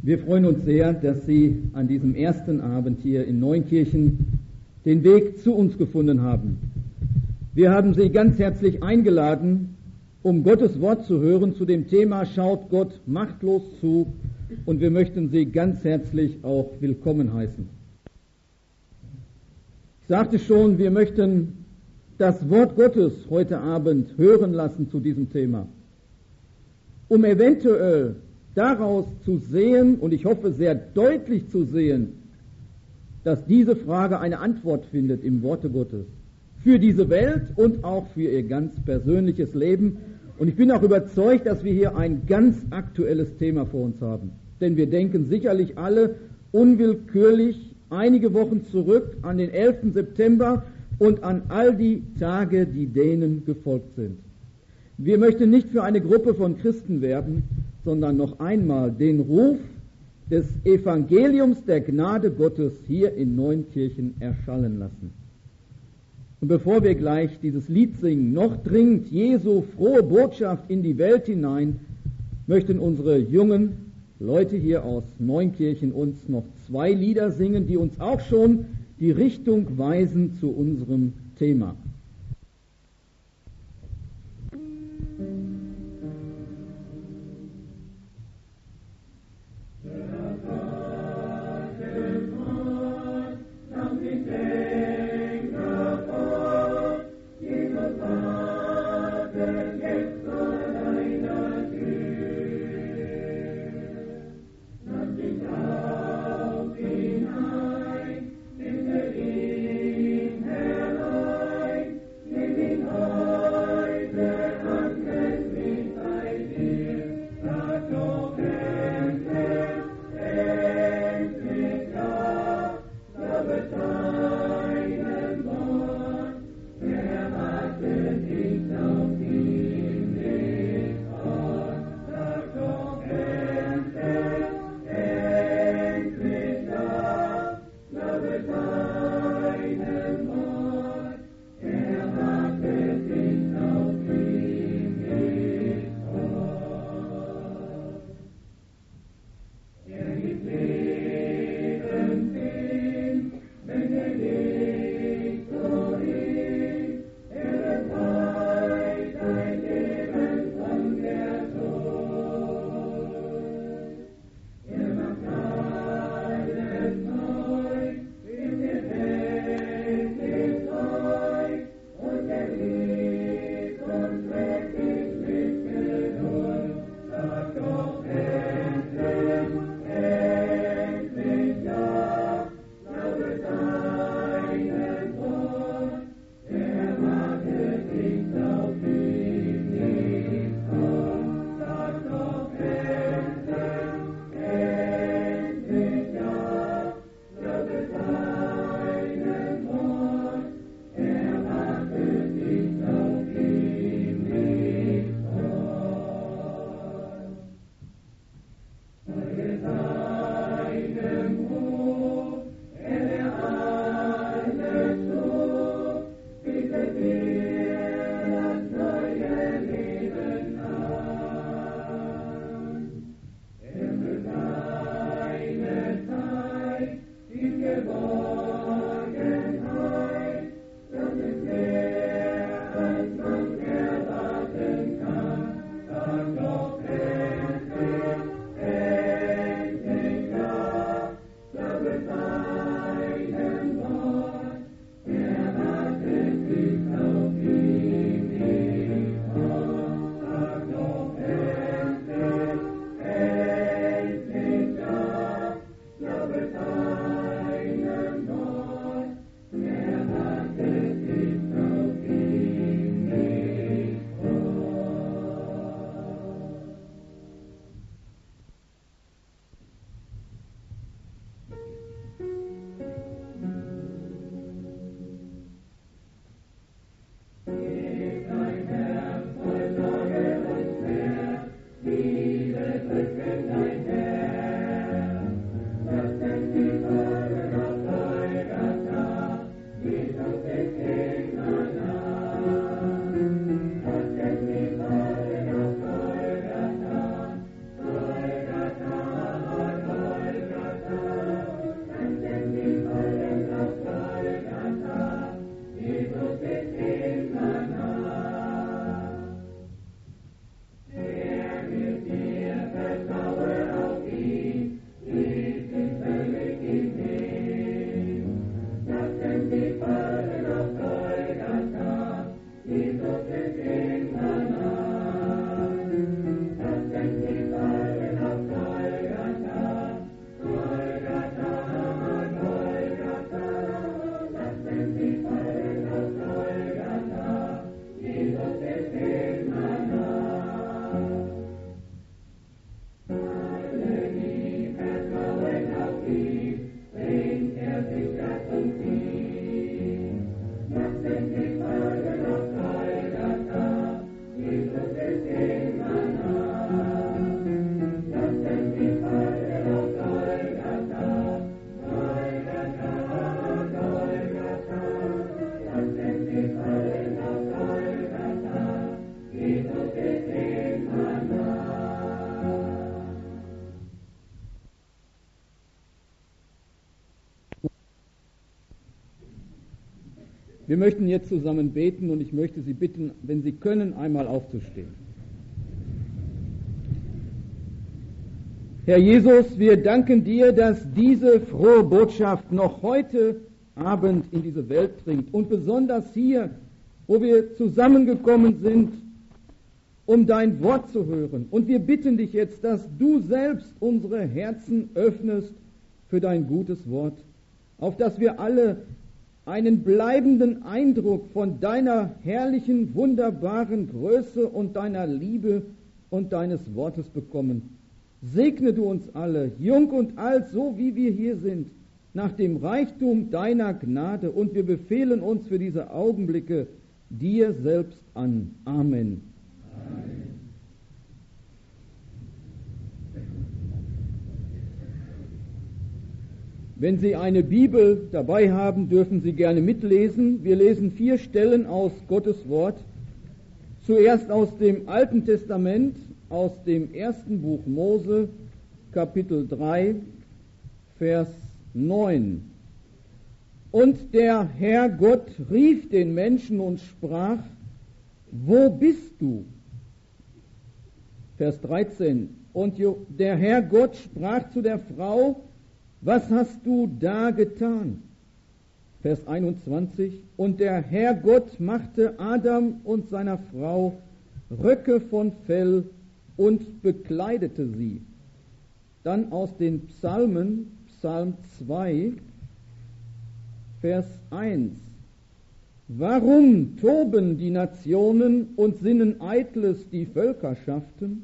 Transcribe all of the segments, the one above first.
Wir freuen uns sehr, dass Sie an diesem ersten Abend hier in Neunkirchen den Weg zu uns gefunden haben. Wir haben Sie ganz herzlich eingeladen, um Gottes Wort zu hören zu dem Thema Schaut Gott machtlos zu, und wir möchten Sie ganz herzlich auch willkommen heißen. Ich sagte schon, wir möchten das Wort Gottes heute Abend hören lassen zu diesem Thema, um eventuell daraus zu sehen, und ich hoffe sehr deutlich zu sehen, dass diese Frage eine Antwort findet im Worte Gottes. Für diese Welt und auch für Ihr ganz persönliches Leben. Und ich bin auch überzeugt, dass wir hier ein ganz aktuelles Thema vor uns haben. Denn wir denken sicherlich alle unwillkürlich einige Wochen zurück an den 11. September und an all die Tage, die denen gefolgt sind. Wir möchten nicht für eine Gruppe von Christen werben, sondern noch einmal den Ruf des Evangeliums der Gnade Gottes hier in Neunkirchen erschallen lassen. Und bevor wir gleich dieses Lied singen, noch dringt Jesu frohe Botschaft in die Welt hinein, möchten unsere jungen Leute hier aus Neunkirchen uns noch 2 Lieder singen, die uns auch schon die Richtung weisen zu unserem Thema. Hinein, in der Ewigkeit herein, Wir möchten jetzt zusammen beten und ich möchte Sie bitten, wenn Sie können, einmal aufzustehen. Herr Jesus, wir danken dir, dass diese frohe Botschaft noch heute Abend in diese Welt dringt und besonders hier, wo wir zusammengekommen sind, um dein Wort zu hören. Und wir bitten dich jetzt, dass du selbst unsere Herzen öffnest für dein gutes Wort, auf dass wir alle einen bleibenden Eindruck von deiner herrlichen, wunderbaren Größe und deiner Liebe und deines Wortes bekommen. Segne du uns alle, jung und alt, so wie wir hier sind, nach dem Reichtum deiner Gnade, und wir befehlen uns für diese Augenblicke dir selbst an. Amen. Amen. Wenn Sie eine Bibel dabei haben, dürfen Sie gerne mitlesen. Wir lesen 4 Stellen aus Gottes Wort. Zuerst aus dem Alten Testament, aus dem 1. Buch Mose, Kapitel 3, Vers 9. Und der Herr Gott rief den Menschen und sprach: Wo bist du? Vers 13. Und der Herr Gott sprach zu der Frau: Was hast du da getan? Vers 21. Und der Herr Gott machte Adam und seiner Frau Röcke von Fell und bekleidete sie. Dann aus den Psalmen, Psalm 2, Vers 1. Warum toben die Nationen und sinnen Eitles die Völkerschaften?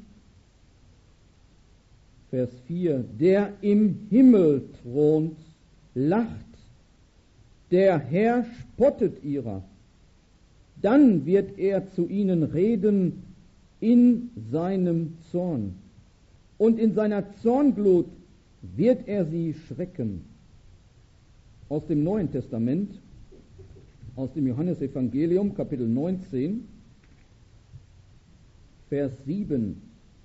Vers 4. Der im Himmel thront, lacht, der Herr spottet ihrer. Dann wird er zu ihnen reden in seinem Zorn. Und in seiner Zornglut wird er sie schrecken. Aus dem Neuen Testament, aus dem Johannesevangelium, Kapitel 19, Vers 7.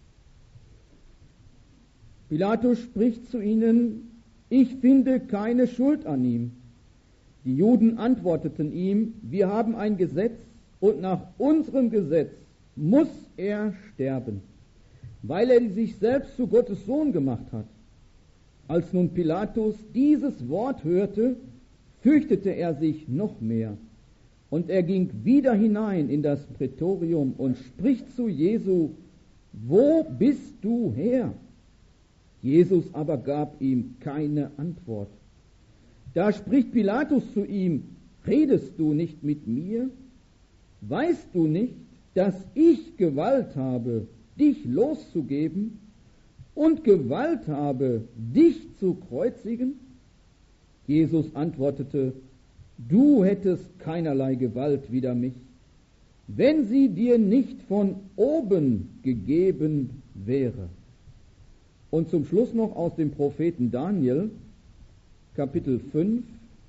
Pilatus spricht zu ihnen: Ich finde keine Schuld an ihm. Die Juden antworteten ihm: Wir haben ein Gesetz, und nach unserem Gesetz muss er sterben, weil er sich selbst zu Gottes Sohn gemacht hat. Als nun Pilatus dieses Wort hörte, fürchtete er sich noch mehr. Und er ging wieder hinein in das Prätorium und spricht zu Jesu: Wo bist du her? Jesus aber gab ihm keine Antwort. Da spricht Pilatus zu ihm: Redest du nicht mit mir? Weißt du nicht, dass ich Gewalt habe, dich loszugeben, und Gewalt habe, dich zu kreuzigen? Jesus antwortete: Du hättest keinerlei Gewalt wider mich, wenn sie dir nicht von oben gegeben wäre. Und zum Schluss noch aus dem Propheten Daniel, Kapitel 5,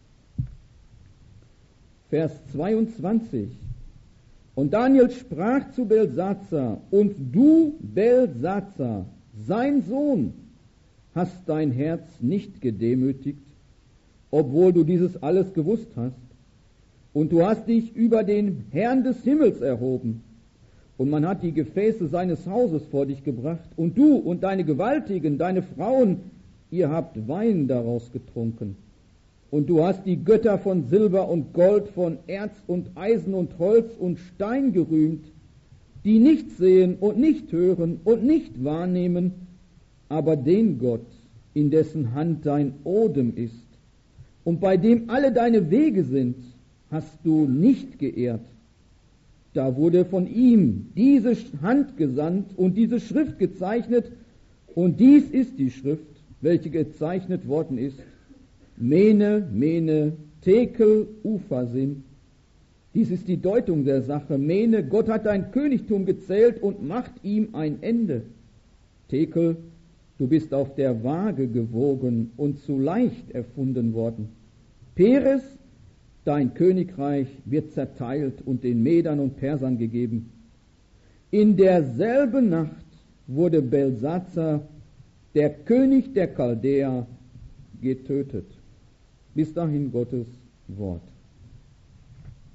Vers 22. Und Daniel sprach zu Belsatzar: Und du, Belsatzar, sein Sohn, hast dein Herz nicht gedemütigt, obwohl du dieses alles gewusst hast. Und du hast dich über den Herrn des Himmels erhoben. Und man hat die Gefäße seines Hauses vor dich gebracht. Und du und deine Gewaltigen, deine Frauen, ihr habt Wein daraus getrunken. Und du hast die Götter von Silber und Gold, von Erz und Eisen und Holz und Stein gerühmt, die nicht sehen und nicht hören und nicht wahrnehmen, aber den Gott, in dessen Hand dein Odem ist und bei dem alle deine Wege sind, hast du nicht geehrt. Da wurde von ihm diese Hand gesandt und diese Schrift gezeichnet, und dies ist die Schrift, welche gezeichnet worden ist: Mene, Mene, Tekel, Upharsin. Dies ist die Deutung der Sache. Mene, Gott hat dein Königtum gezählt und macht ihm ein Ende. Tekel, du bist auf der Waage gewogen und zu leicht erfunden worden. Peres, dein Königreich wird zerteilt und den Medern und Persern gegeben. In derselben Nacht wurde Belsatzar, der König der Chaldäer, getötet. Bis dahin Gottes Wort.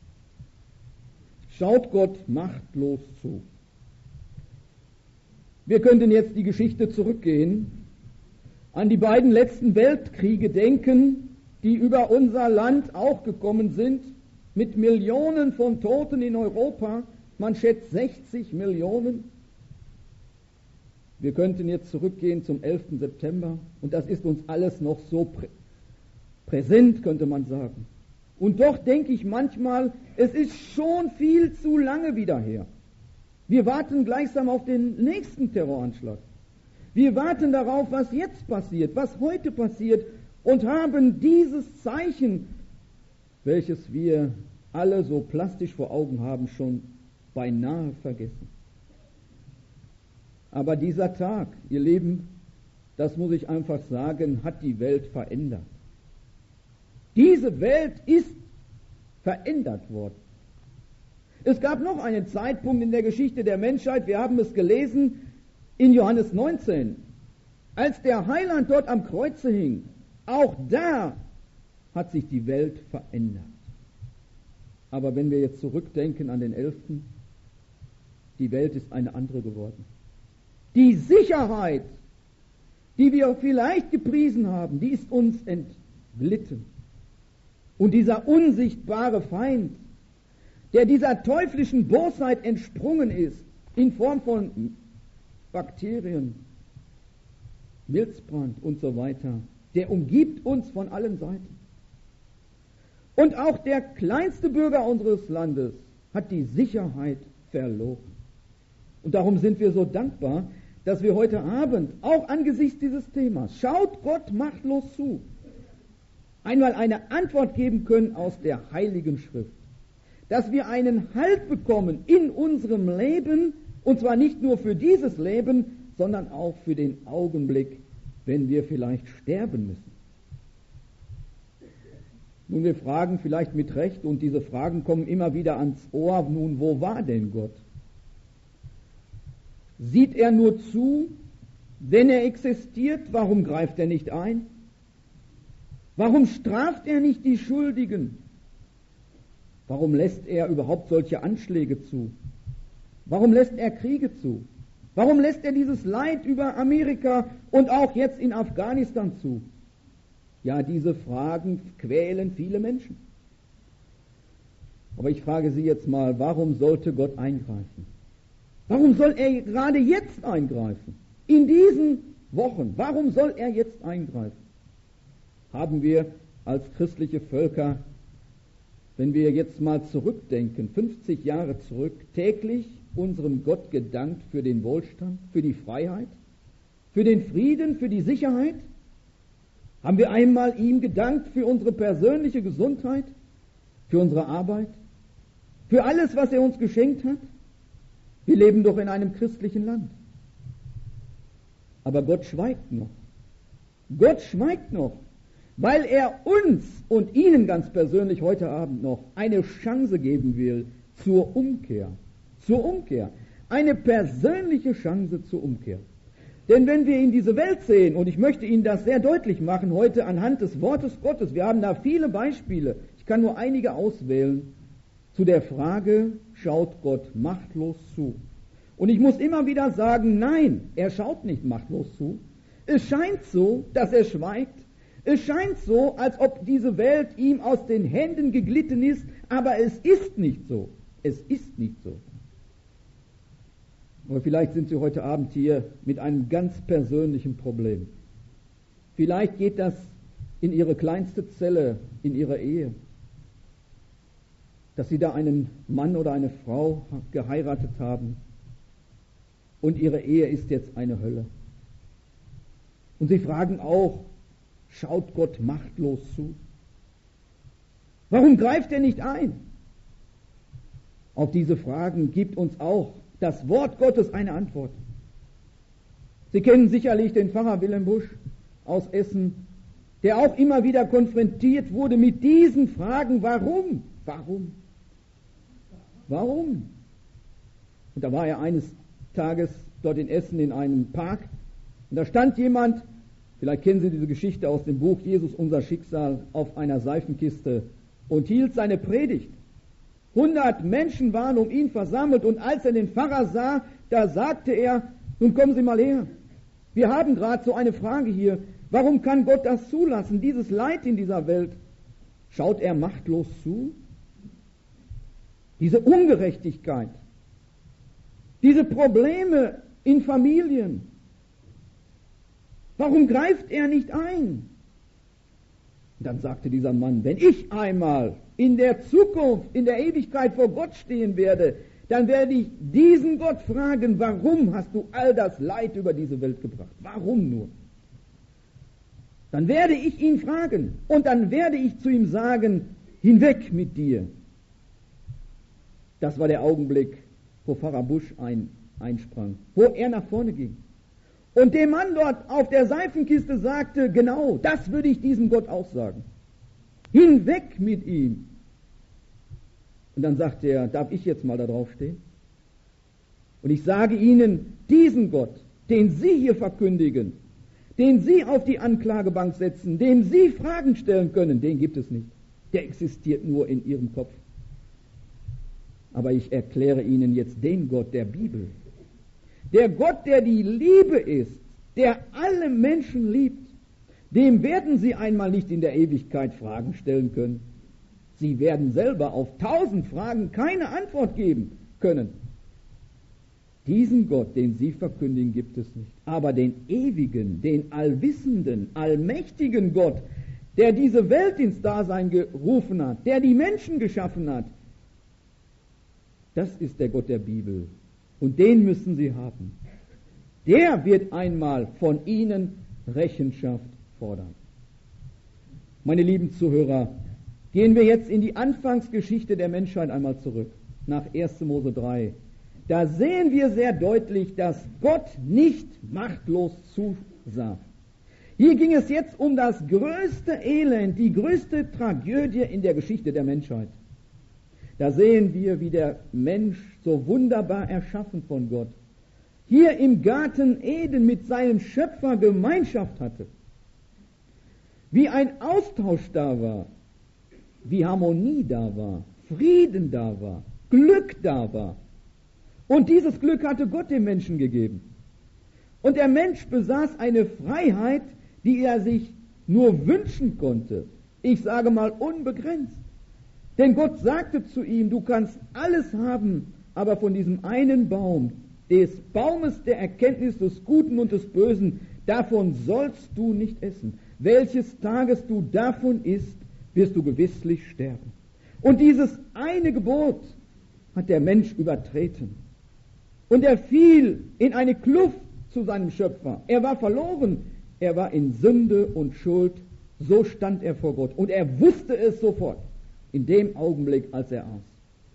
Schaut Gott machtlos zu. Wir könnten jetzt die Geschichte zurückgehen, an die beiden letzten Weltkriege denken, die über unser Land auch gekommen sind, mit Millionen von Toten in Europa, man schätzt 60 Millionen. Wir könnten jetzt zurückgehen zum 11. September und das ist uns alles noch so präsent, könnte man sagen. Und doch denke ich manchmal, es ist schon viel zu lange wieder her. Wir warten gleichsam auf den nächsten Terroranschlag. Wir warten darauf, was jetzt passiert, was heute passiert und haben dieses Zeichen, welches wir alle so plastisch vor Augen haben, schon beinahe vergessen. Aber dieser Tag, ihr Lieben, das muss ich einfach sagen, hat die Welt verändert. Diese Welt ist verändert worden. Es gab noch einen Zeitpunkt in der Geschichte der Menschheit, wir haben es gelesen in Johannes 19, als der Heiland dort am Kreuze hing. Auch da hat sich die Welt verändert. Aber wenn wir jetzt zurückdenken an den 11., die Welt ist eine andere geworden. Die Sicherheit, die wir vielleicht gepriesen haben, die ist uns entglitten. Und dieser unsichtbare Feind, der dieser teuflischen Bosheit entsprungen ist, in Form von Bakterien, Milzbrand und so weiter, der umgibt uns von allen Seiten. Und auch der kleinste Bürger unseres Landes hat die Sicherheit verloren. Und darum sind wir so dankbar, dass wir heute Abend, auch angesichts dieses Themas, schaut Gott machtlos zu, einmal eine Antwort geben können aus der Heiligen Schrift. Dass wir einen Halt bekommen in unserem Leben, und zwar nicht nur für dieses Leben, sondern auch für den Augenblick, wenn wir vielleicht sterben müssen. Nun, wir fragen vielleicht mit Recht, und diese Fragen kommen immer wieder ans Ohr, nun, wo war denn Gott? Sieht er nur zu, wenn er existiert, warum greift er nicht ein? Warum straft er nicht die Schuldigen? Warum lässt er überhaupt solche Anschläge zu? Warum lässt er Kriege zu? Warum lässt er dieses Leid über Amerika und auch jetzt in Afghanistan zu? Ja, diese Fragen quälen viele Menschen. Aber ich frage Sie jetzt mal, warum sollte Gott eingreifen? Warum soll er gerade jetzt eingreifen? In diesen Wochen, warum soll er jetzt eingreifen? Haben wir als christliche Völker, wenn wir jetzt mal zurückdenken, 50 Jahre zurück, täglich unserem Gott gedankt für den Wohlstand, für die Freiheit, für den Frieden, für die Sicherheit? Haben wir einmal ihm gedankt für unsere persönliche Gesundheit, für unsere Arbeit, für alles, was er uns geschenkt hat? Wir leben doch in einem christlichen Land. Aber Gott schweigt noch. Gott schweigt noch, weil er uns und Ihnen ganz persönlich heute Abend noch eine Chance geben will zur Umkehr. Zur Umkehr. Eine persönliche Chance zur Umkehr. Denn wenn wir in diese Welt sehen, und ich möchte Ihnen das sehr deutlich machen heute anhand des Wortes Gottes, wir haben da viele Beispiele, ich kann nur einige auswählen, zu der Frage, schaut Gott machtlos zu? Und ich muss immer wieder sagen, nein, er schaut nicht machtlos zu. Es scheint so, dass er schweigt. Es scheint so, als ob diese Welt ihm aus den Händen geglitten ist, aber es ist nicht so. Es ist nicht so. Aber vielleicht sind Sie heute Abend hier mit einem ganz persönlichen Problem. Vielleicht geht das in Ihre kleinste Zelle, in Ihre Ehe, dass Sie da einen Mann oder eine Frau geheiratet haben und Ihre Ehe ist jetzt eine Hölle. Und Sie fragen auch, schaut Gott machtlos zu? Warum greift er nicht ein? Auf diese Fragen gibt uns auch das Wort Gottes eine Antwort. Sie kennen sicherlich den Pfarrer Wilhelm Busch aus Essen, der auch immer wieder konfrontiert wurde mit diesen Fragen. Warum? Warum? Warum? Und da war er eines Tages dort in Essen in einem Park und da stand jemand, vielleicht kennen Sie diese Geschichte aus dem Buch Jesus, unser Schicksal, auf einer Seifenkiste und hielt seine Predigt. 100 Menschen waren um ihn versammelt und als er den Pfarrer sah, da sagte er, nun kommen Sie mal her. Wir haben gerade so eine Frage hier. Warum kann Gott das zulassen, dieses Leid in dieser Welt? Schaut er machtlos zu? Diese Ungerechtigkeit, diese Probleme in Familien. Warum greift er nicht ein? Und dann sagte dieser Mann, wenn ich einmal in der Zukunft, in der Ewigkeit vor Gott stehen werde, dann werde ich diesen Gott fragen, warum hast du all das Leid über diese Welt gebracht? Warum nur? Dann werde ich ihn fragen und dann werde ich zu ihm sagen, hinweg mit dir. Das war der Augenblick, wo Pfarrer Busch einsprang, wo er nach vorne ging. Und dem Mann dort auf der Seifenkiste sagte, genau, das würde ich diesem Gott auch sagen. Hinweg mit ihm. Und dann sagte er, darf ich jetzt mal da drauf stehen? Und ich sage Ihnen, diesen Gott, den Sie hier verkündigen, den Sie auf die Anklagebank setzen, dem Sie Fragen stellen können, den gibt es nicht. Der existiert nur in Ihrem Kopf. Aber ich erkläre Ihnen jetzt den Gott der Bibel. Der Gott, der die Liebe ist, der alle Menschen liebt, dem werden Sie einmal nicht in der Ewigkeit Fragen stellen können. Sie werden selber auf 1000 Fragen keine Antwort geben können. Diesen Gott, den Sie verkündigen, gibt es nicht. Aber den ewigen, den allwissenden, allmächtigen Gott, der diese Welt ins Dasein gerufen hat, der die Menschen geschaffen hat, das ist der Gott der Bibel. Und den müssen Sie haben. Der wird einmal von Ihnen Rechenschaft fordern. Meine lieben Zuhörer, gehen wir jetzt in die Anfangsgeschichte der Menschheit einmal zurück, nach 1. Mose 3. Da sehen wir sehr deutlich, dass Gott nicht machtlos zusah. Hier ging es jetzt um das größte Elend, die größte Tragödie in der Geschichte der Menschheit. Da sehen wir, wie der Mensch so wunderbar erschaffen von Gott hier im Garten Eden mit seinem Schöpfer Gemeinschaft hatte. Wie ein Austausch da war, wie Harmonie da war, Frieden da war, Glück da war. Und dieses Glück hatte Gott dem Menschen gegeben. Und der Mensch besaß eine Freiheit, die er sich nur wünschen konnte. Ich sage mal unbegrenzt. Denn Gott sagte zu ihm, du kannst alles haben, aber von diesem einen Baum, des Baumes der Erkenntnis des Guten und des Bösen, davon sollst du nicht essen. Welches Tages du davon isst, wirst du gewisslich sterben. Und dieses eine Gebot hat der Mensch übertreten. Und er fiel in eine Kluft zu seinem Schöpfer. Er war verloren. Er war in Sünde und Schuld. So stand er vor Gott. Und er wusste es sofort. In dem Augenblick, als er aß.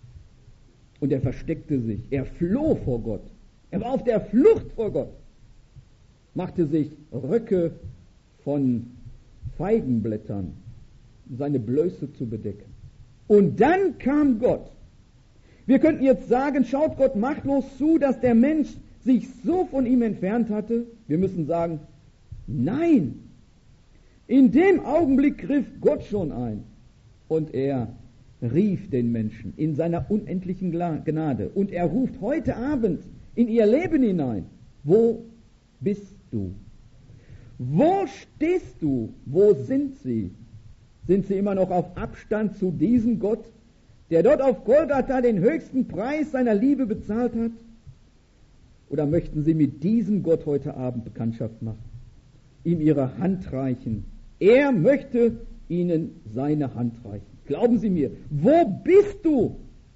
Und er versteckte sich. Er floh vor Gott. Er war auf der Flucht vor Gott. Machte sich Röcke von Feigenblättern, um seine Blöße zu bedecken. Und dann kam Gott. Wir könnten jetzt sagen, schaut Gott machtlos zu, dass der Mensch sich so von ihm entfernt hatte. Wir müssen sagen, nein. In dem Augenblick griff Gott schon ein. Und er rief den Menschen in seiner unendlichen Gnade. Und er ruft heute Abend in ihr Leben hinein. Wo bist du? Wo stehst du? Wo sind sie? Sind sie immer noch auf Abstand zu diesem Gott, der dort auf Golgatha den höchsten Preis seiner Liebe bezahlt hat? Oder möchten sie mit diesem Gott heute Abend Bekanntschaft machen? Ihm ihre Hand reichen? Er möchte ihnen seine Hand reichen. Glauben Sie mir, wo bist du?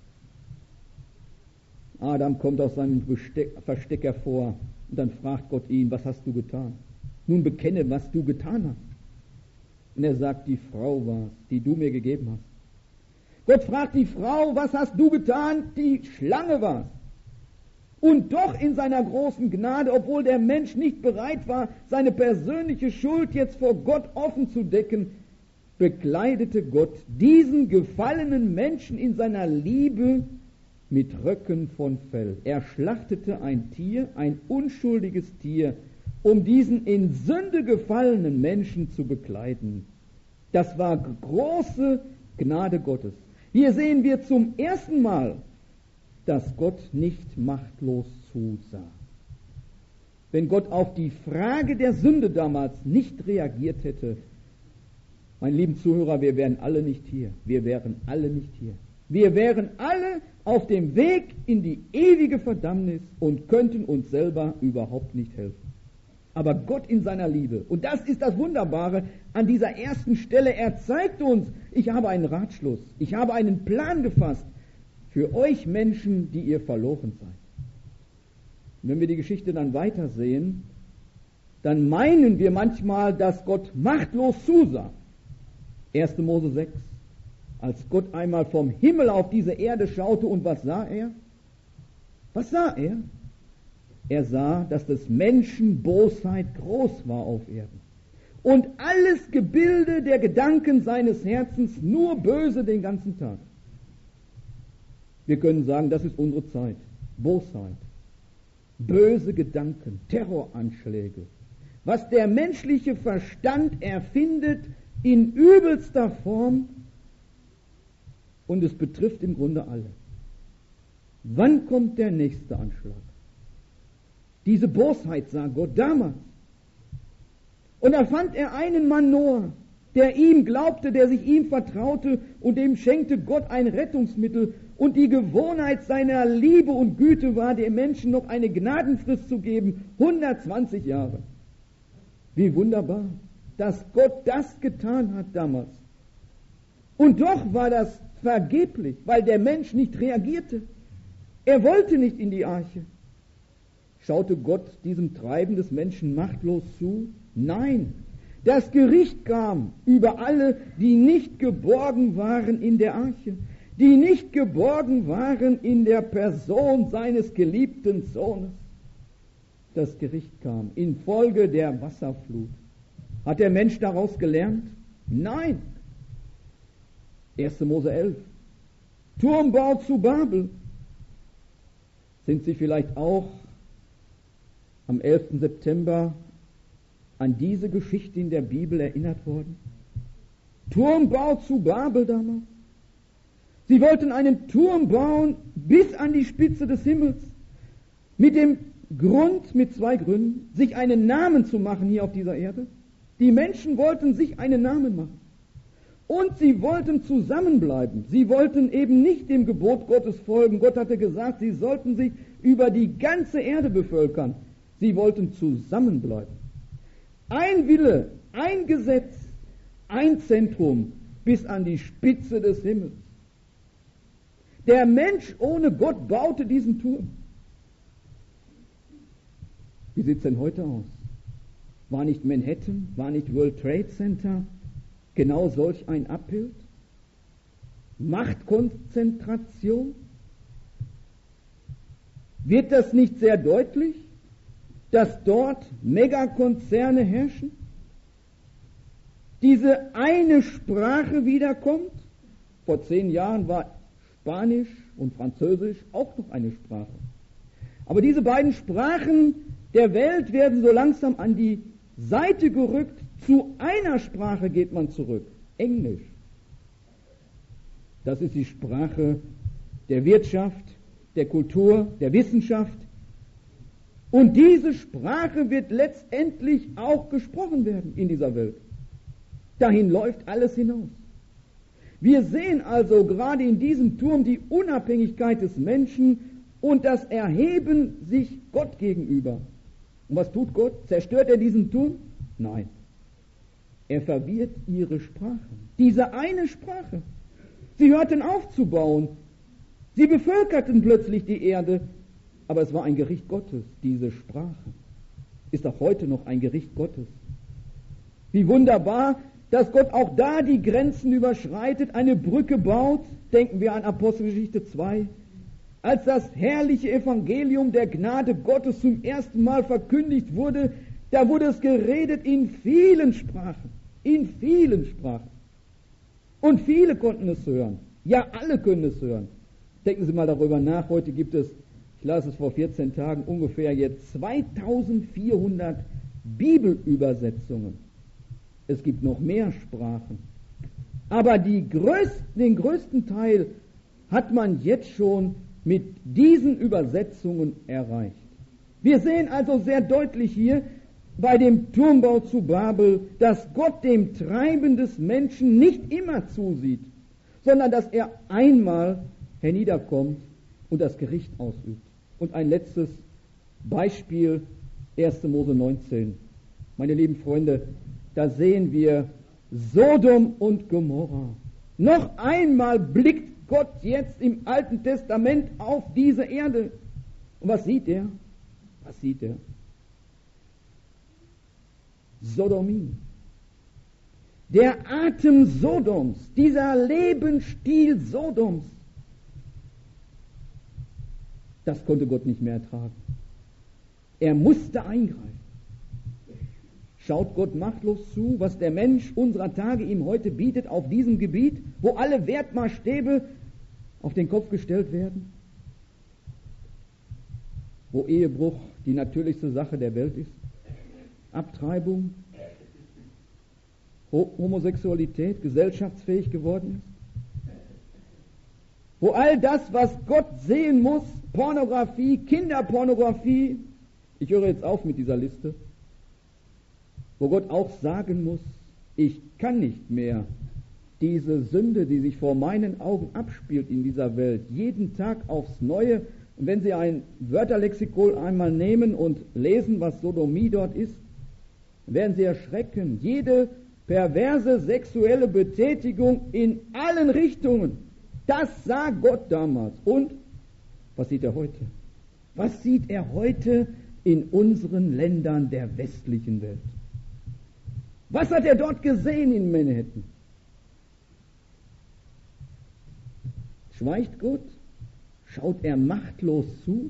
Adam kommt aus seinem Versteck hervor und dann fragt Gott ihn, was hast du getan? Nun bekenne, was du getan hast. Und er sagt, die Frau war's, die du mir gegeben hast. Gott fragt die Frau, was hast du getan? Die Schlange war's. Und doch in seiner großen Gnade, obwohl der Mensch nicht bereit war, seine persönliche Schuld jetzt vor Gott offen zu decken, bekleidete Gott diesen gefallenen Menschen in seiner Liebe mit Röcken von Fell. Er schlachtete ein Tier, ein unschuldiges Tier, um diesen in Sünde gefallenen Menschen zu bekleiden. Das war große Gnade Gottes. Hier sehen wir zum ersten Mal, dass Gott nicht machtlos zusah. Wenn Gott auf die Frage der Sünde damals nicht reagiert hätte, meine lieben Zuhörer, wir wären alle nicht hier. Wir wären alle nicht hier. Wir wären alle auf dem Weg in die ewige Verdammnis und könnten uns selber überhaupt nicht helfen. Aber Gott in seiner Liebe, und das ist das Wunderbare an dieser ersten Stelle, er zeigt uns, ich habe einen Ratschluss, ich habe einen Plan gefasst für euch Menschen, die ihr verloren seid. Und wenn wir die Geschichte dann weitersehen, dann meinen wir manchmal, dass Gott machtlos zusah. 1. Mose 6, als Gott einmal vom Himmel auf diese Erde schaute, und was sah er? Was sah er? Er sah, dass des Menschen Bosheit groß war auf Erden. Und alles Gebilde der Gedanken seines Herzens nur böse den ganzen Tag. Wir können sagen, das ist unsere Zeit. Bosheit, böse Gedanken, Terroranschläge. Was der menschliche Verstand erfindet in übelster Form, und es betrifft im Grunde alle. Wann kommt der nächste Anschlag? Diese Bosheit sah Gott damals. Und da fand er einen Mann Noah, der ihm glaubte, der sich ihm vertraute, und dem schenkte Gott ein Rettungsmittel. Und die Gewohnheit seiner Liebe und Güte war, dem Menschen noch eine Gnadenfrist zu geben, 120 Jahre. Wie wunderbar, dass Gott das getan hat damals. Und doch war das vergeblich, weil der Mensch nicht reagierte. Er wollte nicht in die Arche. Schaute Gott diesem Treiben des Menschen machtlos zu? Nein. Das Gericht kam über alle, die nicht geborgen waren in der Arche, die nicht geborgen waren in der Person seines geliebten Sohnes. Das Gericht kam infolge der Wasserflut. Hat der Mensch daraus gelernt? Nein. 1. Mose 11. Turmbau zu Babel. Sind Sie vielleicht auch am 11. September an diese Geschichte in der Bibel erinnert worden? Turmbau zu Babel damals. Sie wollten einen Turm bauen bis an die Spitze des Himmels. Mit dem Grund, mit zwei Gründen, sich einen Namen zu machen hier auf dieser Erde. Die Menschen wollten sich einen Namen machen. Und sie wollten zusammenbleiben. Sie wollten eben nicht dem Gebot Gottes folgen. Gott hatte gesagt, sie sollten sich über die ganze Erde bevölkern. Sie wollten zusammenbleiben. Ein Wille, ein Gesetz, ein Zentrum bis an die Spitze des Himmels. Der Mensch ohne Gott baute diesen Turm. Wie sieht es denn heute aus? War nicht Manhattan, war nicht World Trade Center genau solch ein Abbild? Machtkonzentration? Wird das nicht sehr deutlich, dass dort Megakonzerne herrschen? Diese eine Sprache wiederkommt. Vor 10 Jahren war Spanisch und Französisch auch noch eine Sprache. Aber diese beiden Sprachen der Welt werden so langsam an die Seite gerückt. Zu einer Sprache geht man zurück. Englisch. Das ist die Sprache der Wirtschaft, der Kultur, der Wissenschaft. Und diese Sprache wird letztendlich auch gesprochen werden in dieser Welt. Dahin läuft alles hinaus. Wir sehen also gerade in diesem Turm die Unabhängigkeit des Menschen und das Erheben sich Gott gegenüber. Und was tut Gott? Zerstört er diesen Turm? Nein. Er verwirrt ihre Sprache. Diese eine Sprache. Sie hörten auf zu bauen. Sie bevölkerten plötzlich die Erde. Aber es war ein Gericht Gottes, diese Sprache. Ist auch heute noch ein Gericht Gottes. Wie wunderbar, dass Gott auch da die Grenzen überschreitet, eine Brücke baut. Denken wir an Apostelgeschichte 2. Als das herrliche Evangelium der Gnade Gottes zum ersten Mal verkündigt wurde, da wurde es geredet in vielen Sprachen. In vielen Sprachen. Und viele konnten es hören. Ja, alle können es hören. Denken Sie mal darüber nach. Heute gibt es, ich las es vor 14 Tagen, ungefähr jetzt 2400 Bibelübersetzungen. Es gibt noch mehr Sprachen. Aber den größten Teil hat man jetzt schon mit diesen Übersetzungen erreicht. Wir sehen also sehr deutlich hier bei dem Turmbau zu Babel, dass Gott dem Treiben des Menschen nicht immer zusieht, sondern dass er einmal herniederkommt und das Gericht ausübt. Und ein letztes Beispiel, 1. Mose 19. Meine lieben Freunde, da sehen wir Sodom und Gomorra. Noch einmal blickt Gott jetzt im Alten Testament auf diese Erde. Und was sieht er? Was sieht er? Sodomie. Der Atem Sodoms, dieser Lebensstil Sodoms, das konnte Gott nicht mehr ertragen. Er musste eingreifen. Schaut Gott machtlos zu, was der Mensch unserer Tage ihm heute bietet auf diesem Gebiet, wo alle Wertmaßstäbe auf den Kopf gestellt werden? Wo Ehebruch die natürlichste Sache der Welt ist? Abtreibung, Homosexualität gesellschaftsfähig geworden ist? Wo all das, was Gott sehen muss, Pornografie, Kinderpornografie, ich höre jetzt auf mit dieser Liste, wo Gott auch sagen muss, ich kann nicht mehr diese Sünde, die sich vor meinen Augen abspielt in dieser Welt, jeden Tag aufs Neue. Und wenn Sie ein Wörterlexikon einmal nehmen und lesen, was Sodomie dort ist, werden Sie erschrecken. Jede perverse sexuelle Betätigung in allen Richtungen. Das sah Gott damals. Und was sieht er heute? Was sieht er heute in unseren Ländern der westlichen Welt? Was hat er dort gesehen in Manhattan? Schweigt Gott? Schaut er machtlos zu?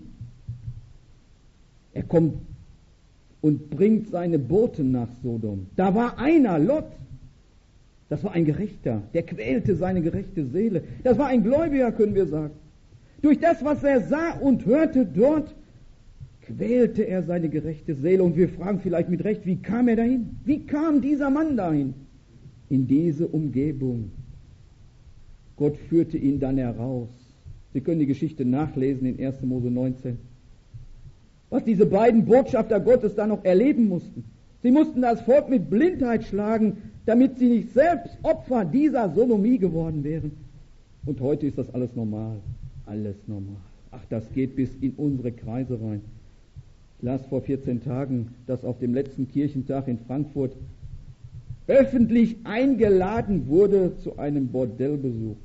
Er kommt und bringt seine Boten nach Sodom. Da war einer, Lot. Das war ein Gerechter, der quälte seine gerechte Seele. Das war ein Gläubiger, können wir sagen. Durch das, was er sah und hörte dort, quälte er seine gerechte Seele. Und wir fragen vielleicht mit Recht, wie kam er dahin? Wie kam dieser Mann dahin? In diese Umgebung. Gott führte ihn dann heraus. Sie können die Geschichte nachlesen in 1. Mose 19. Was diese beiden Botschafter Gottes da noch erleben mussten. Sie mussten das Volk mit Blindheit schlagen, damit sie nicht selbst Opfer dieser Sodomie geworden wären. Und heute ist das alles normal. Alles normal. Ach, das geht bis in unsere Kreise rein. Ich las vor 14 Tagen, dass auf dem letzten Kirchentag in Frankfurt öffentlich eingeladen wurde zu einem Bordellbesuch.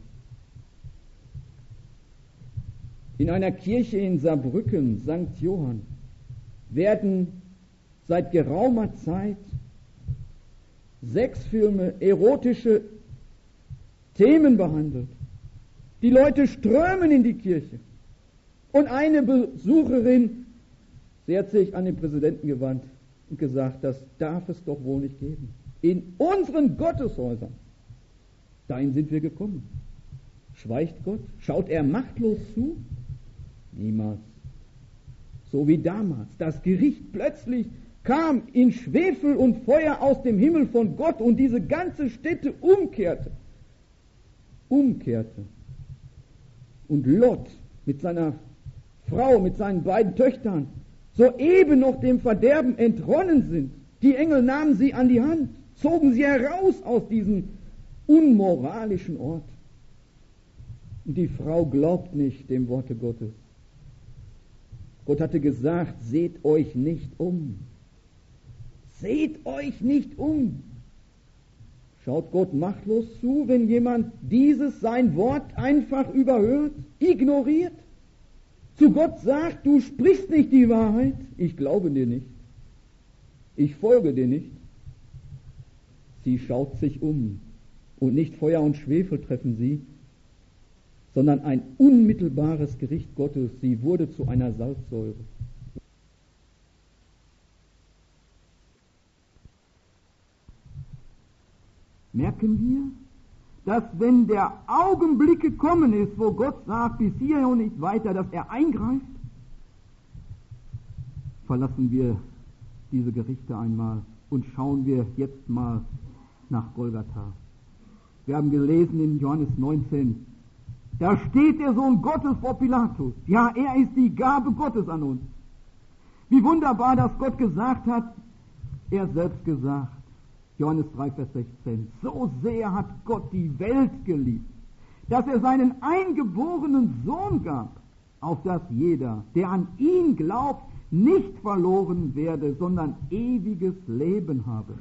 In einer Kirche in Saarbrücken, St. Johann, werden seit geraumer Zeit Sexfilme, erotische Themen behandelt. Die Leute strömen in die Kirche. Und eine Besucherin, sie hat sich an den Präsidenten gewandt und gesagt, das darf es doch wohl nicht geben. In unseren Gotteshäusern, dahin sind wir gekommen. Schweigt Gott? Schaut er machtlos zu? Niemals. So wie damals das Gericht plötzlich kam in Schwefel und Feuer aus dem Himmel von Gott und diese ganze Stätte umkehrte. Und Lot mit seiner Frau, mit seinen beiden Töchtern, soeben noch dem Verderben entronnen sind. Die Engel nahmen sie an die Hand, zogen sie heraus aus diesem unmoralischen Ort. Und die Frau glaubt nicht dem Worte Gottes. Gott hatte gesagt, seht euch nicht um. Seht euch nicht um. Schaut Gott machtlos zu, wenn jemand sein Wort einfach überhört, ignoriert? Zu Gott sagt, du sprichst nicht die Wahrheit, ich glaube dir nicht, ich folge dir nicht. Sie schaut sich um und nicht Feuer und Schwefel treffen sie, sondern ein unmittelbares Gericht Gottes. Sie wurde zu einer Salzsäure. Merken wir, dass wenn der Augenblick gekommen ist, wo Gott sagt, bis hierher und nicht weiter, dass er eingreift, verlassen wir diese Gerichte einmal und schauen wir jetzt mal nach Golgatha. Wir haben gelesen in Johannes 19, da steht der Sohn Gottes vor Pilatus. Ja, er ist die Gabe Gottes an uns. Wie wunderbar, dass Gott gesagt hat, er selbst gesagt, Johannes 3, Vers 16, so sehr hat Gott die Welt geliebt, dass er seinen eingeborenen Sohn gab, auf dass jeder, der an ihn glaubt, nicht verloren werde, sondern ewiges Leben habe.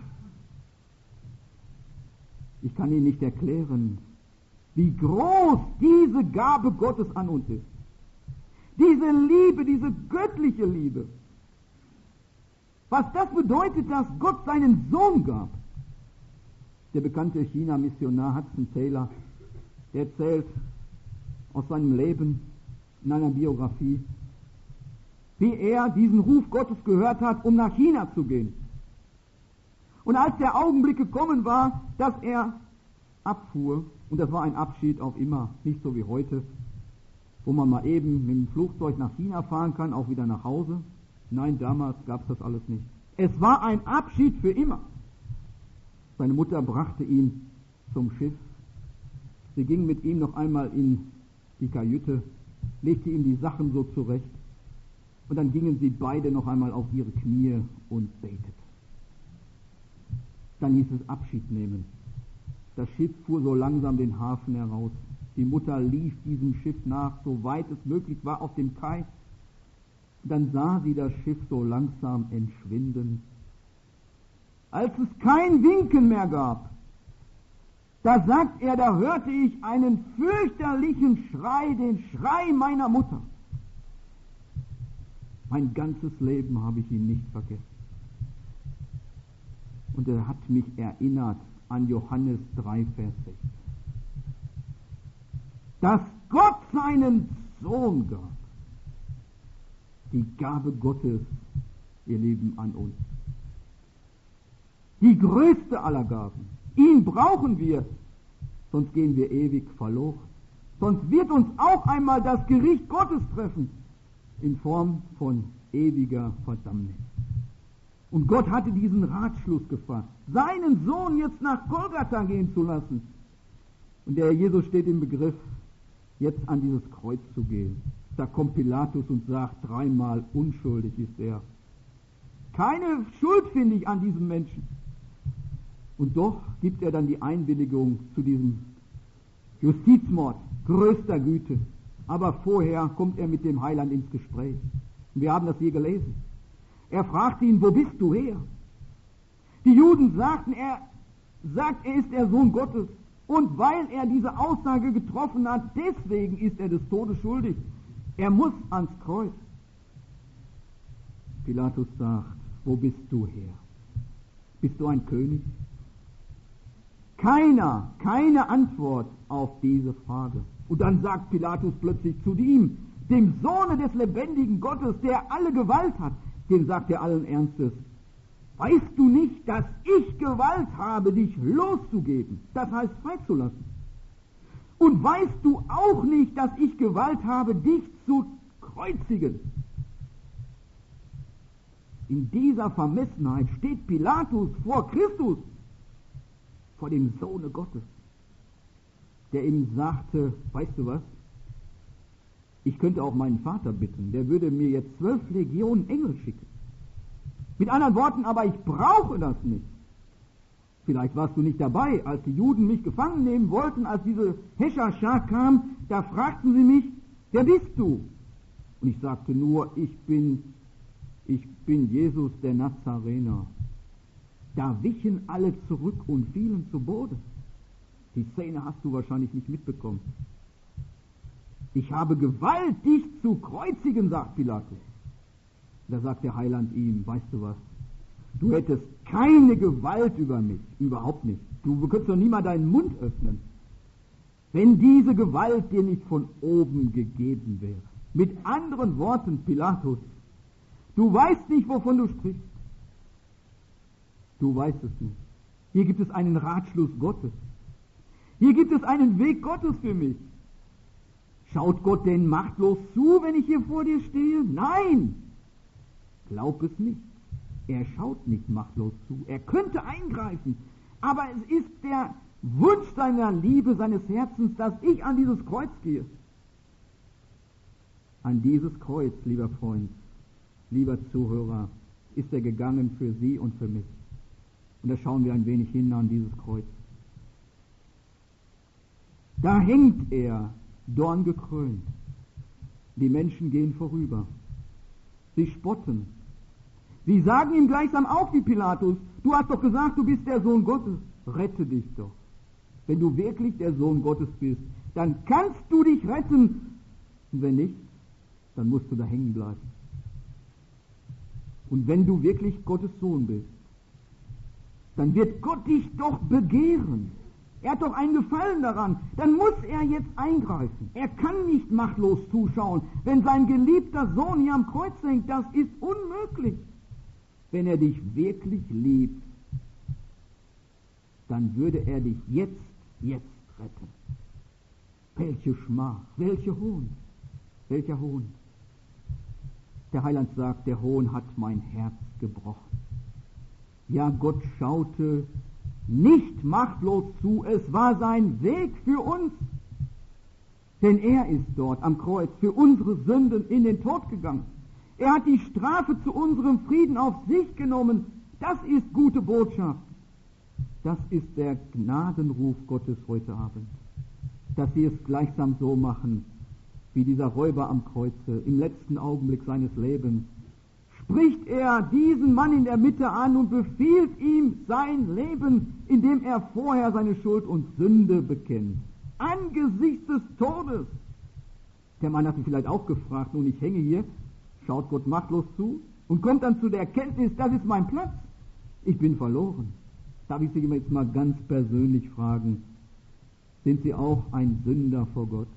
Ich kann Ihnen nicht erklären, wie groß diese Gabe Gottes an uns ist. Diese Liebe, diese göttliche Liebe. Was das bedeutet, dass Gott seinen Sohn gab. Der bekannte China-Missionar Hudson Taylor, der erzählt aus seinem Leben in einer Biografie, wie er diesen Ruf Gottes gehört hat, um nach China zu gehen. Und als der Augenblick gekommen war, dass er abfuhr, und das war ein Abschied auf immer, nicht so wie heute, wo man mal eben mit dem Flugzeug nach China fahren kann, auch wieder nach Hause. Nein, damals gab es das alles nicht. Es war ein Abschied für immer. Seine Mutter brachte ihn zum Schiff. Sie ging mit ihm noch einmal in die Kajüte, legte ihm die Sachen so zurecht, und dann gingen sie beide noch einmal auf ihre Knie und beteten. Dann hieß es Abschied nehmen. Das Schiff fuhr so langsam den Hafen heraus. Die Mutter lief diesem Schiff nach, so weit es möglich war, auf dem Kai. Dann sah sie das Schiff so langsam entschwinden. Als es kein Winken mehr gab, da sagt er, da hörte ich einen fürchterlichen Schrei, den Schrei meiner Mutter. Mein ganzes Leben habe ich ihn nicht vergessen. Und er hat mich erinnert an Johannes 3, Vers 6. Dass Gott seinen Sohn gab. Die Gabe Gottes, ihr Lieben, an uns. Die größte aller Gaben. Ihn brauchen wir, sonst gehen wir ewig verloren. Sonst wird uns auch einmal das Gericht Gottes treffen, in Form von ewiger Verdammnis. Und Gott hatte diesen Ratschluss gefasst, seinen Sohn jetzt nach Golgatha gehen zu lassen. Und der Herr Jesus steht im Begriff, jetzt an dieses Kreuz zu gehen. Da kommt Pilatus und sagt, 3-mal unschuldig ist er. Keine Schuld finde ich an diesem Menschen. Und doch gibt er dann die Einwilligung zu diesem Justizmord größter Güte. Aber vorher kommt er mit dem Heiland ins Gespräch. Und wir haben das hier gelesen. Er fragte ihn, wo bist du her? Die Juden sagten, er ist der Sohn Gottes. Und weil er diese Aussage getroffen hat, deswegen ist er des Todes schuldig. Er muss ans Kreuz. Pilatus sagt, wo bist du her? Bist du ein König? Keine Antwort auf diese Frage. Und dann sagt Pilatus plötzlich zu ihm, dem Sohne des lebendigen Gottes, der alle Gewalt hat, dem sagt er allen Ernstes, weißt du nicht, dass ich Gewalt habe, dich loszugeben, das heißt freizulassen? Und weißt du auch nicht, dass ich Gewalt habe, dich zu kreuzigen? In dieser Vermessenheit steht Pilatus vor Christus, vor dem Sohne Gottes, der ihm sagte, weißt du was, ich könnte auch meinen Vater bitten, der würde mir jetzt 12 Legionen Engel schicken. Mit anderen Worten, aber ich brauche das nicht. Vielleicht warst du nicht dabei, als die Juden mich gefangen nehmen wollten, als diese Häscherschar kam, da fragten sie mich, wer bist du? Und ich sagte nur, ich bin Jesus der Nazarener. Da wichen alle zurück und fielen zu Boden. Die Szene hast du wahrscheinlich nicht mitbekommen. Ich habe Gewalt, dich zu kreuzigen, sagt Pilatus. Da sagt der Heiland ihm, weißt du was, du hättest keine Gewalt über mich, überhaupt nicht. Du könntest doch nie mal deinen Mund öffnen, wenn diese Gewalt dir nicht von oben gegeben wäre. Mit anderen Worten, Pilatus, du weißt nicht, wovon du sprichst. Du weißt es nicht. Hier gibt es einen Ratschluss Gottes. Hier gibt es einen Weg Gottes für mich. Schaut Gott denn machtlos zu, wenn ich hier vor dir stehe? Nein! Glaub es nicht. Er schaut nicht machtlos zu. Er könnte eingreifen. Aber es ist Wunsch seiner Liebe, seines Herzens, dass ich an dieses Kreuz gehe. An dieses Kreuz, lieber Freund, lieber Zuhörer, ist er gegangen für Sie und für mich. Und da schauen wir ein wenig hin an dieses Kreuz. Da hängt er, dorngekrönt. Die Menschen gehen vorüber. Sie spotten. Sie sagen ihm gleichsam auch wie Pilatus, du hast doch gesagt, du bist der Sohn Gottes. Rette dich doch. Wenn du wirklich der Sohn Gottes bist, dann kannst du dich retten. Und wenn nicht, dann musst du da hängen bleiben. Und wenn du wirklich Gottes Sohn bist, dann wird Gott dich doch begehren. Er hat doch einen Gefallen daran. Dann muss er jetzt eingreifen. Er kann nicht machtlos zuschauen, wenn sein geliebter Sohn hier am Kreuz hängt. Das ist unmöglich. Wenn er dich wirklich liebt, dann würde er dich jetzt retten. Welche Schmach, welcher Hohn. Der Heiland sagt, der Hohn hat mein Herz gebrochen. Ja, Gott schaute nicht machtlos zu, es war sein Weg für uns. Denn er ist dort am Kreuz für unsere Sünden in den Tod gegangen. Er hat die Strafe zu unserem Frieden auf sich genommen. Das ist gute Botschaft. Das ist der Gnadenruf Gottes heute Abend. Dass Sie es gleichsam so machen, wie dieser Räuber am Kreuze im letzten Augenblick seines Lebens. Spricht er diesen Mann in der Mitte an und befiehlt ihm sein Leben, indem er vorher seine Schuld und Sünde bekennt. Angesichts des Todes. Der Mann hat sich vielleicht auch gefragt, nun ich hänge hier, schaut Gott machtlos zu und kommt dann zu der Erkenntnis, das ist mein Platz. Ich bin verloren. Darf ich Sie jetzt mal ganz persönlich fragen, sind Sie auch ein Sünder vor Gott?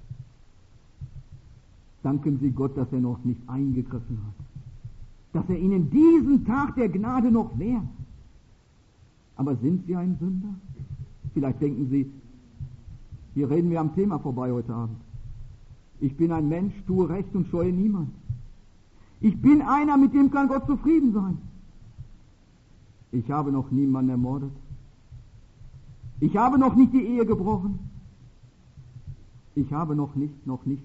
Danken Sie Gott, dass er noch nicht eingegriffen hat. Dass er Ihnen diesen Tag der Gnade noch wehrt. Aber sind Sie ein Sünder? Vielleicht denken Sie, hier reden wir am Thema vorbei heute Abend. Ich bin ein Mensch, tue Recht und scheue niemand. Ich bin einer, mit dem kann Gott zufrieden sein. Ich habe noch niemanden ermordet. Ich habe noch nicht die Ehe gebrochen. Ich habe noch nicht.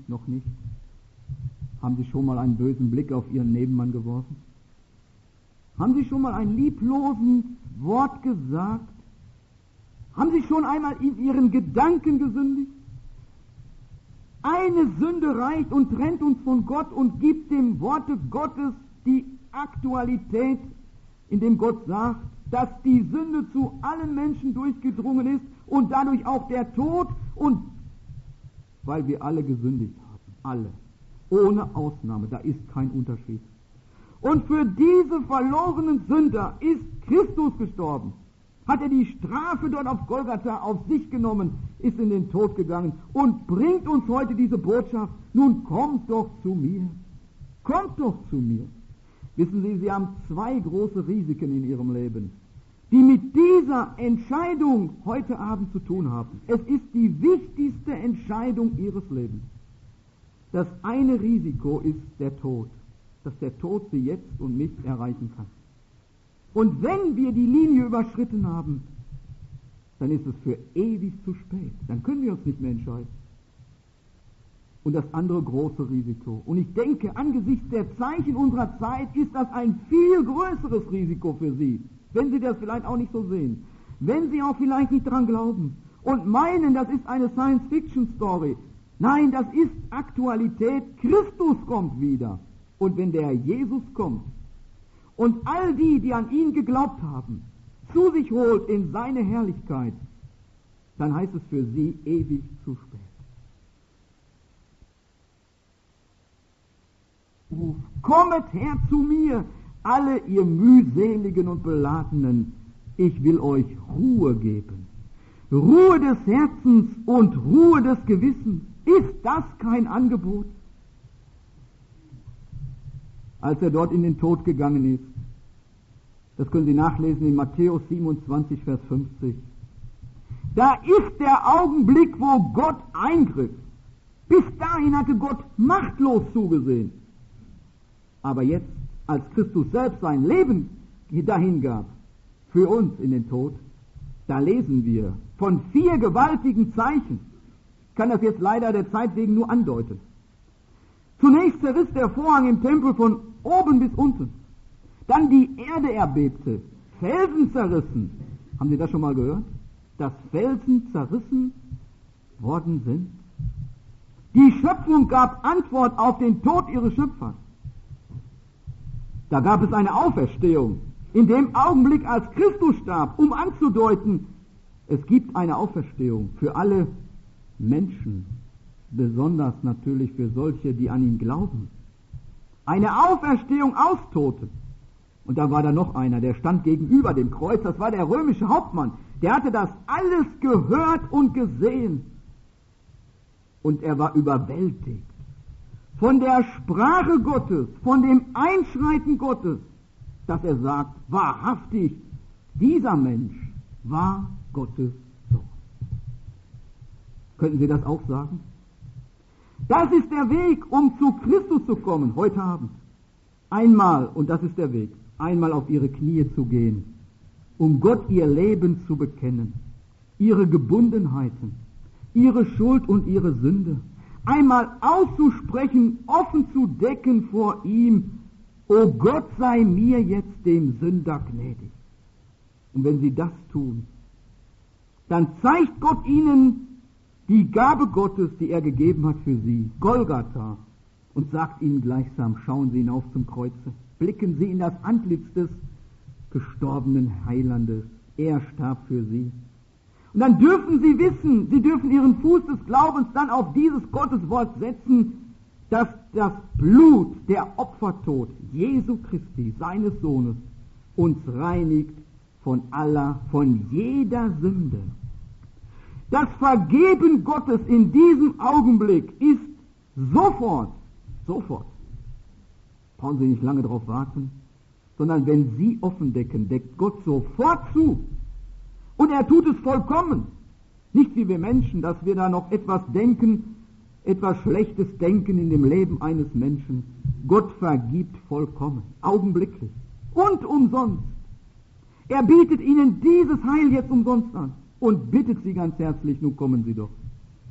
Haben Sie schon mal einen bösen Blick auf Ihren Nebenmann geworfen? Haben Sie schon mal ein lieblosen Wort gesagt? Haben Sie schon einmal in Ihren Gedanken gesündigt? Eine Sünde reicht und trennt uns von Gott und gibt dem Worte Gottes die Aktualität, indem Gott sagt, dass die Sünde zu allen Menschen durchgedrungen ist und dadurch auch der Tod, und weil wir alle gesündigt haben, alle, ohne Ausnahme, da ist kein Unterschied. Und für diese verlorenen Sünder ist Christus gestorben. Hat er die Strafe dort auf Golgatha auf sich genommen, ist in den Tod gegangen und bringt uns heute diese Botschaft, nun kommt doch zu mir. Kommt doch zu mir. Wissen Sie, Sie haben zwei große Risiken in Ihrem Leben, die mit dieser Entscheidung heute Abend zu tun haben. Es ist die wichtigste Entscheidung Ihres Lebens. Das eine Risiko ist der Tod, dass der Tod Sie jetzt und mich erreichen kann. Und wenn wir die Linie überschritten haben, dann ist es für ewig zu spät. Dann können wir uns nicht mehr entscheiden. Und das andere große Risiko. Und ich denke, angesichts der Zeichen unserer Zeit ist das ein viel größeres Risiko für Sie, wenn Sie das vielleicht auch nicht so sehen. Wenn Sie auch vielleicht nicht dran glauben und meinen, das ist eine Science-Fiction-Story. Nein, das ist Aktualität. Christus kommt wieder. Und wenn der Jesus kommt und all die, die an ihn geglaubt haben, zu sich holt in seine Herrlichkeit, dann heißt es für sie ewig zu spät. Kommet her zu mir, alle ihr mühseligen und beladenen, ich will euch Ruhe geben. Ruhe des Herzens und Ruhe des Gewissens. Ist das kein Angebot? Als er dort in den Tod gegangen ist, das können Sie nachlesen in Matthäus 27, Vers 50. Da ist der Augenblick, wo Gott eingriff. Bis dahin hatte Gott machtlos zugesehen. Aber jetzt, als Christus selbst sein Leben dahin gab, für uns in den Tod, Da lesen wir von 4 gewaltigen Zeichen. Ich kann das jetzt leider der Zeit wegen nur andeuten. Zunächst zerriss der Vorhang im Tempel von oben bis unten. Dann die Erde erbebte, Felsen zerrissen. Haben Sie das schon mal gehört? Dass Felsen zerrissen worden sind? Die Schöpfung gab Antwort auf den Tod ihres Schöpfers. Da gab es eine Auferstehung. In dem Augenblick, als Christus starb, um anzudeuten, es gibt eine Auferstehung für alle Menschen, besonders natürlich für solche, die an ihn glauben. Eine Auferstehung aus Toten. Und da war da noch einer, der stand gegenüber dem Kreuz, das war der römische Hauptmann. Der hatte das alles gehört und gesehen. Und er war überwältigt von der Sprache Gottes, von dem Einschreiten Gottes, dass er sagt, wahrhaftig, dieser Mensch war Gottes Sohn. Könnten Sie das auch sagen? Das ist der Weg, um zu Christus zu kommen, heute Abend. Einmal, und das ist der Weg, einmal auf Ihre Knie zu gehen, um Gott Ihr Leben zu bekennen, Ihre Gebundenheiten, Ihre Schuld und Ihre Sünde, einmal auszusprechen, offen zu decken vor ihm, O Gott sei mir jetzt dem Sünder gnädig. Und wenn Sie das tun, dann zeigt Gott Ihnen die Gabe Gottes, die er gegeben hat für Sie, Golgatha, und sagt Ihnen gleichsam, schauen Sie hinauf zum Kreuze, blicken Sie in das Antlitz des gestorbenen Heilandes, er starb für Sie. Und dann dürfen Sie wissen, Sie dürfen Ihren Fuß des Glaubens dann auf dieses Gotteswort setzen, dass das Blut, der Opfertod Jesu Christi, seines Sohnes, uns reinigt von jeder Sünde. Das Vergeben Gottes in diesem Augenblick ist sofort. Brauchen Sie nicht lange darauf warten, sondern wenn Sie offen decken, deckt Gott sofort zu. Und er tut es vollkommen. Nicht wie wir Menschen, dass wir da noch etwas denken, etwas Schlechtes denken in dem Leben eines Menschen. Gott vergibt vollkommen, augenblicklich und umsonst. Er bietet Ihnen dieses Heil jetzt umsonst an und bittet Sie ganz herzlich, nun kommen Sie doch.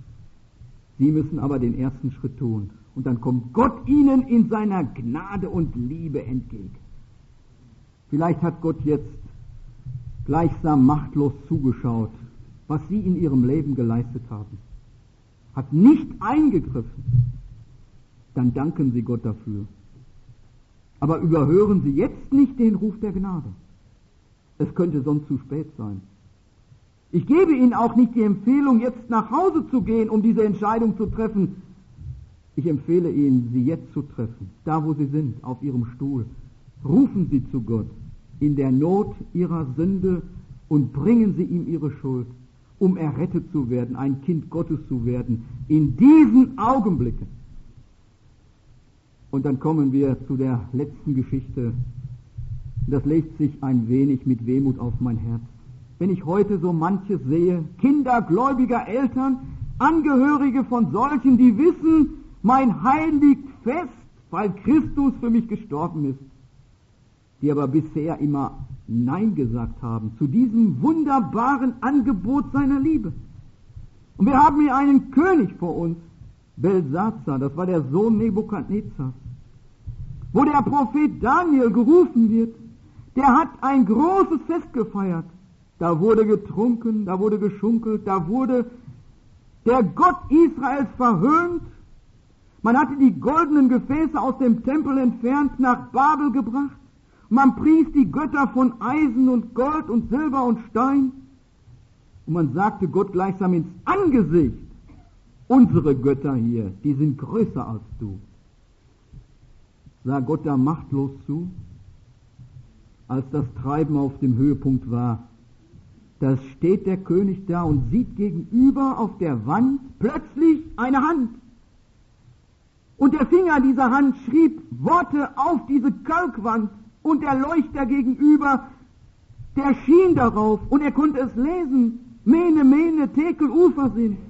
Sie müssen aber den ersten Schritt tun und dann kommt Gott Ihnen in seiner Gnade und Liebe entgegen. Vielleicht hat Gott jetzt gleichsam machtlos zugeschaut, was Sie in Ihrem Leben geleistet haben. Hat nicht eingegriffen, dann danken Sie Gott dafür. Aber überhören Sie jetzt nicht den Ruf der Gnade. Es könnte sonst zu spät sein. Ich gebe Ihnen auch nicht die Empfehlung, jetzt nach Hause zu gehen, um diese Entscheidung zu treffen. Ich empfehle Ihnen, sie jetzt zu treffen, da wo Sie sind, auf Ihrem Stuhl. Rufen Sie zu Gott in der Not Ihrer Sünde und bringen Sie ihm Ihre Schuld, um errettet zu werden, ein Kind Gottes zu werden, in diesen Augenblicken. Und dann kommen wir zu der letzten Geschichte. Das legt sich ein wenig mit Wehmut auf mein Herz. Wenn ich heute so manches sehe, Kinder gläubiger Eltern, Angehörige von solchen, die wissen, mein Heil liegt fest, weil Christus für mich gestorben ist, die aber bisher immer Nein gesagt haben zu diesem wunderbaren Angebot seiner Liebe. Und wir haben hier einen König vor uns, Belsazar, das war der Sohn Nebukadnezars, wo der Prophet Daniel gerufen wird, der hat ein großes Fest gefeiert. Da wurde getrunken, da wurde geschunkelt, da wurde der Gott Israels verhöhnt. Man hatte die goldenen Gefäße aus dem Tempel entfernt, nach Babel gebracht. Man pries die Götter von Eisen und Gold und Silber und Stein. Und man sagte Gott gleichsam ins Angesicht, unsere Götter hier, die sind größer als du. Sah Gott da machtlos zu, als das Treiben auf dem Höhepunkt war. Da steht der König da und sieht gegenüber auf der Wand plötzlich eine Hand. Und der Finger dieser Hand schrieb Worte auf diese Kalkwand. Und der Leuchter gegenüber, der schien darauf und er konnte es lesen. Mene, mene, tekel, Ufersinn.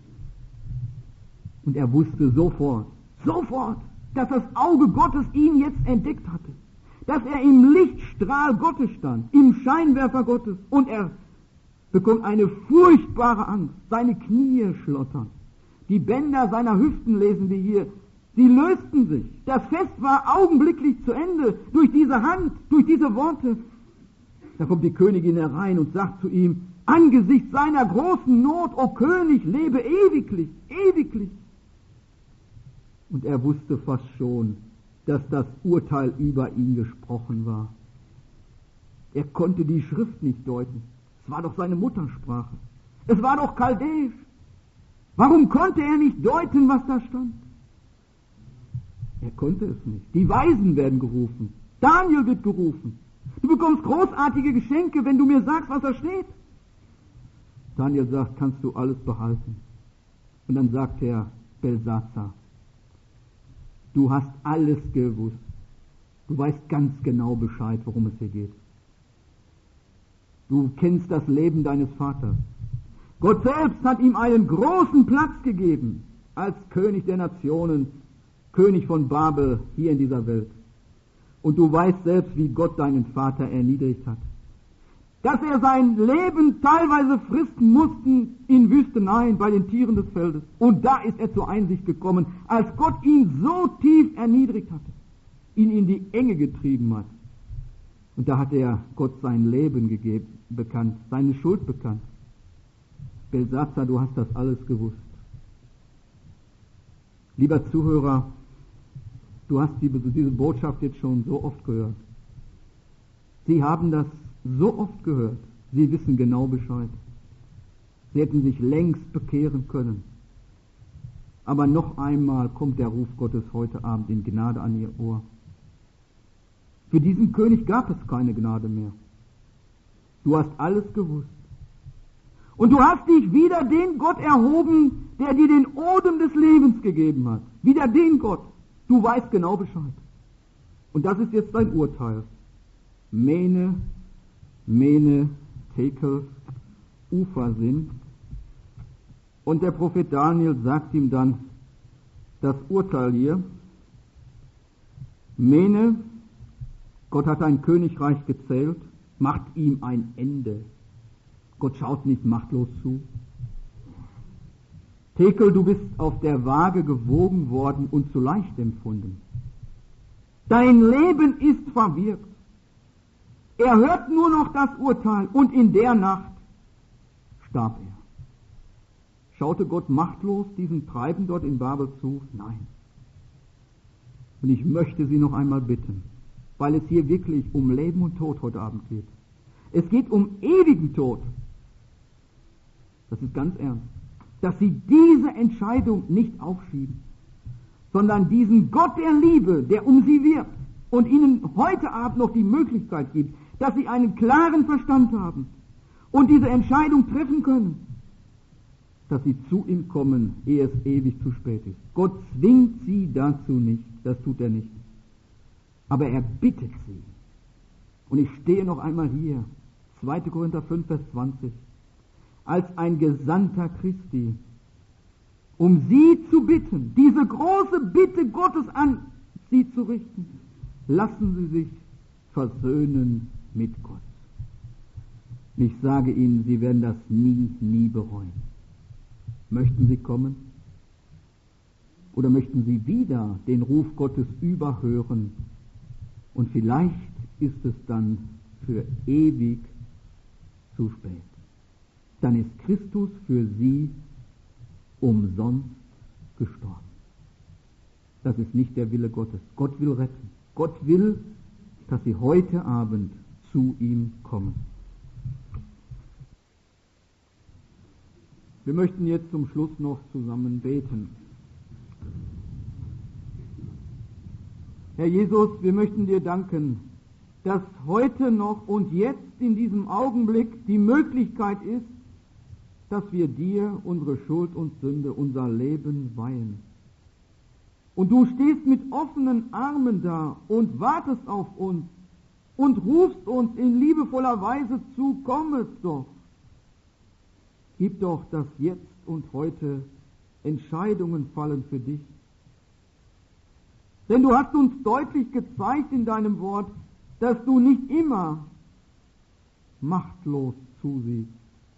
Und er wusste sofort, dass das Auge Gottes ihn jetzt entdeckt hatte. Dass er im Lichtstrahl Gottes stand, im Scheinwerfer Gottes. Und er bekommt eine furchtbare Angst. Seine Knie schlottern. Die Bänder seiner Hüften, lesen wir hier, sie lösten sich. Das Fest war augenblicklich zu Ende. Durch diese Hand, durch diese Worte. Da kommt die Königin herein und sagt zu ihm, angesichts seiner großen Not, o König, lebe ewiglich, ewiglich. Und er wusste fast schon, dass das Urteil über ihn gesprochen war. Er konnte die Schrift nicht deuten. Es war doch seine Muttersprache. Es war doch Chaldäisch. Warum konnte er nicht deuten, was da stand? Er konnte es nicht. Die Weisen werden gerufen. Daniel wird gerufen. Du bekommst großartige Geschenke, wenn du mir sagst, was da steht. Daniel sagt, kannst du alles behalten. Und dann sagt er, Belsazar, du hast alles gewusst. Du weißt ganz genau Bescheid, worum es hier geht. Du kennst das Leben deines Vaters. Gott selbst hat ihm einen großen Platz gegeben als König der Nationen, König von Babel hier in dieser Welt. Und du weißt selbst, wie Gott deinen Vater erniedrigt hat. Dass er sein Leben teilweise fristen musste in Wüsteneien bei den Tieren des Feldes. Und da ist er zur Einsicht gekommen, als Gott ihn so tief erniedrigt hatte, ihn in die Enge getrieben hat. Und da hat er Gott sein Leben bekannt, seine Schuld bekannt. Belsazar, du hast das alles gewusst. Lieber Zuhörer, du hast diese Botschaft jetzt schon so oft gehört. Sie haben das so oft gehört. Sie wissen genau Bescheid. Sie hätten sich längst bekehren können. Aber noch einmal kommt der Ruf Gottes heute Abend in Gnade an ihr Ohr. Für diesen König gab es keine Gnade mehr. Du hast alles gewusst. Und du hast dich wider den Gott erhoben, der dir den Odem des Lebens gegeben hat. Wider den Gott. Du weißt genau Bescheid. Und das ist jetzt dein Urteil. Mene, Tekel, Ufersinn. Und der Prophet Daniel sagt ihm dann das Urteil hier. Mene, Gott hat ein Königreich gezählt, macht ihm ein Ende. Gott schaut nicht machtlos zu. Tekel, du bist auf der Waage gewogen worden und zu leicht empfunden. Dein Leben ist verwirkt. Er hört nur noch das Urteil und in der Nacht starb er. Schaute Gott machtlos diesem Treiben dort in Babel zu? Nein. Und ich möchte Sie noch einmal bitten, weil es hier wirklich um Leben und Tod heute Abend geht. Es geht um ewigen Tod. Das ist ganz ernst. Dass Sie diese Entscheidung nicht aufschieben, sondern diesen Gott der Liebe, der um Sie wirbt und Ihnen heute Abend noch die Möglichkeit gibt, dass Sie einen klaren Verstand haben und diese Entscheidung treffen können, dass Sie zu ihm kommen, ehe es ewig zu spät ist. Gott zwingt Sie dazu nicht, das tut er nicht. Aber er bittet Sie. Und ich stehe noch einmal hier, 2. Korinther 5, Vers 20, als ein Gesandter Christi, um Sie zu bitten, diese große Bitte Gottes an Sie zu richten. Lassen Sie sich versöhnen mit Gott. Ich sage Ihnen, Sie werden das nie bereuen. Möchten Sie kommen? Oder möchten Sie wieder den Ruf Gottes überhören? Und vielleicht ist es dann für ewig zu spät. Dann ist Christus für Sie umsonst gestorben. Das ist nicht der Wille Gottes. Gott will retten. Gott will, dass Sie heute Abend zu ihm kommen. Wir möchten jetzt zum Schluss noch zusammen beten. Herr Jesus, wir möchten dir danken, dass heute noch und jetzt in diesem Augenblick die Möglichkeit ist, dass wir dir unsere Schuld und Sünde, unser Leben weihen. Und du stehst mit offenen Armen da und wartest auf uns und rufst uns in liebevoller Weise zu, kommet doch. Gib doch, dass jetzt und heute Entscheidungen fallen für dich. Denn du hast uns deutlich gezeigt in deinem Wort, dass du nicht immer machtlos zusiehst,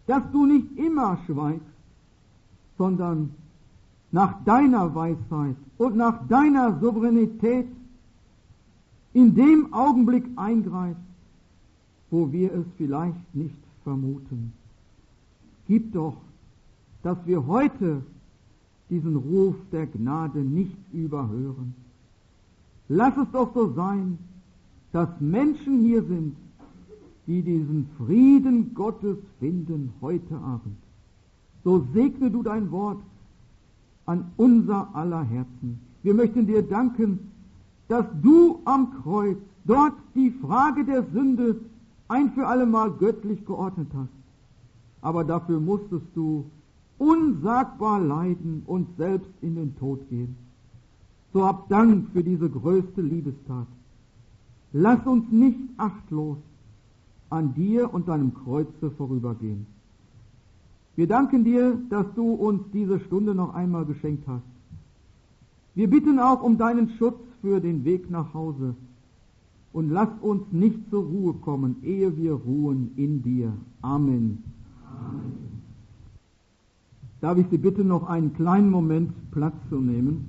dass du nicht immer schweigst, sondern nach deiner Weisheit und nach deiner Souveränität in dem Augenblick eingreifst, wo wir es vielleicht nicht vermuten. Gib doch, dass wir heute diesen Ruf der Gnade nicht überhören. Lass es doch so sein, dass Menschen hier sind, die diesen Frieden Gottes finden heute Abend. So segne du dein Wort an unser aller Herzen. Wir möchten dir danken, dass du am Kreuz dort die Frage der Sünde ein für allemal göttlich geordnet hast. Aber dafür musstest du unsagbar leiden und selbst in den Tod gehen. So hab Dank für diese größte Liebestat. Lass uns nicht achtlos an dir und deinem Kreuze vorübergehen. Wir danken dir, dass du uns diese Stunde noch einmal geschenkt hast. Wir bitten auch um deinen Schutz für den Weg nach Hause. Und lass uns nicht zur Ruhe kommen, ehe wir ruhen in dir. Amen. Amen. Darf ich Sie bitten, noch einen kleinen Moment Platz zu nehmen?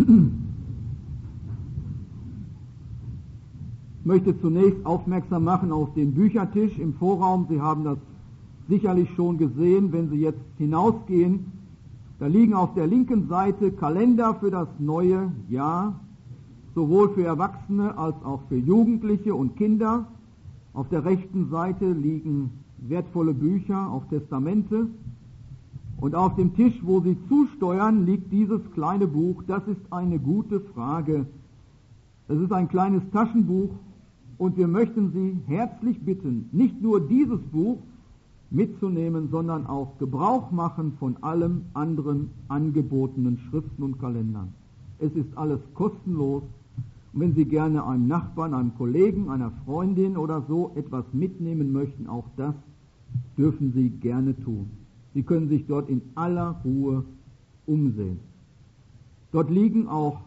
Ich möchte zunächst aufmerksam machen auf den Büchertisch im Vorraum. Sie haben das sicherlich schon gesehen, wenn Sie jetzt hinausgehen. Da liegen auf der linken Seite Kalender für das neue Jahr, sowohl für Erwachsene als auch für Jugendliche und Kinder. Auf der rechten Seite liegen wertvolle Bücher, auch Testamente. Und auf dem Tisch, wo Sie zusteuern, liegt dieses kleine Buch. Das ist eine gute Frage. Es ist ein kleines Taschenbuch und wir möchten Sie herzlich bitten, nicht nur dieses Buch mitzunehmen, sondern auch Gebrauch machen von allen anderen angebotenen Schriften und Kalendern. Es ist alles kostenlos. Und wenn Sie gerne einem Nachbarn, einem Kollegen, einer Freundin oder so etwas mitnehmen möchten, auch das dürfen Sie gerne tun. Sie können sich dort in aller Ruhe umsehen. Dort liegen auch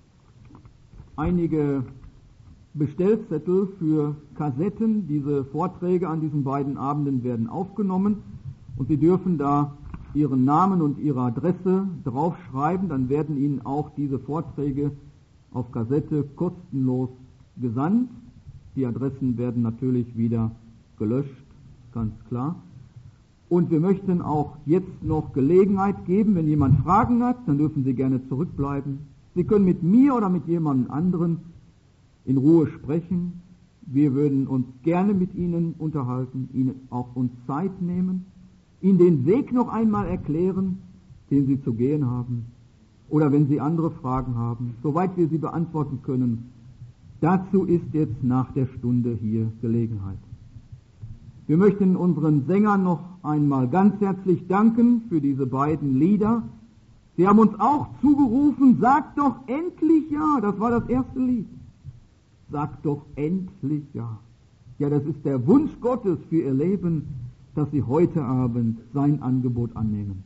einige Bestellzettel für Kassetten. Diese Vorträge an diesen beiden Abenden werden aufgenommen und Sie dürfen da Ihren Namen und Ihre Adresse draufschreiben. Dann werden Ihnen auch diese Vorträge auf Kassette kostenlos gesandt. Die Adressen werden natürlich wieder gelöscht, ganz klar. Und wir möchten auch jetzt noch Gelegenheit geben, wenn jemand Fragen hat, dann dürfen Sie gerne zurückbleiben. Sie können mit mir oder mit jemandem anderen in Ruhe sprechen. Wir würden uns gerne mit Ihnen unterhalten, Ihnen auch uns Zeit nehmen, Ihnen den Weg noch einmal erklären, den Sie zu gehen haben. Oder wenn Sie andere Fragen haben, soweit wir sie beantworten können. Dazu ist jetzt nach der Stunde hier Gelegenheit. Wir möchten unseren Sängern noch einmal ganz herzlich danken für diese beiden Lieder. Sie haben uns auch zugerufen, sagt doch endlich ja. Das war das erste Lied. Sagt doch endlich ja. Ja, das ist der Wunsch Gottes für ihr Leben, dass Sie heute Abend sein Angebot annehmen.